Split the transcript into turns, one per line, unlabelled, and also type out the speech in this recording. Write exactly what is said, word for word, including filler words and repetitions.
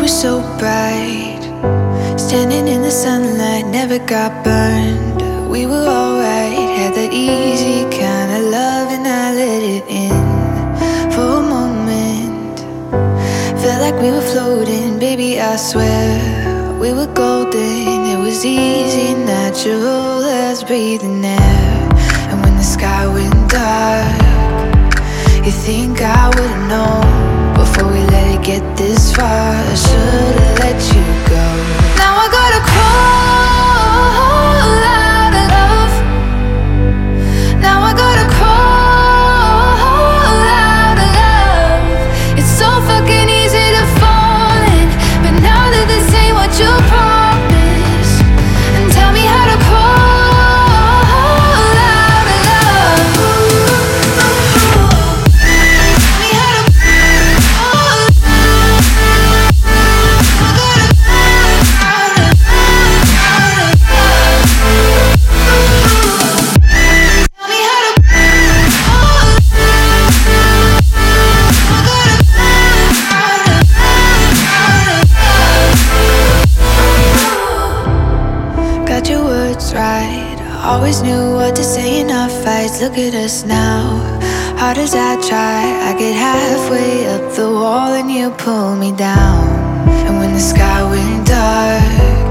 were so bright, standing in the sunlight, never got burned. We were alright, had that easy kind of love, and I let it in for a moment. Felt like we were floating, baby, I swear we were golden. It was easy, natural as breathing air. And when the sky went dark, you think I would've known before we let it get this far. I should've let you go. Now I gotta crawl out of love. Now I gotta crawl out of love. It's so fucking easy to fall in, but now that this ain't what you promised, and tell me how to crawl out of love. Tell me how to crawl. I gotta crawl out of love. Tell me how to crawl. I gotta crawl. Got your words right, always knew what to say in our fights. Look at us now, hard as I try, I get halfway up the wall and you pull me down. And when the sky went dark,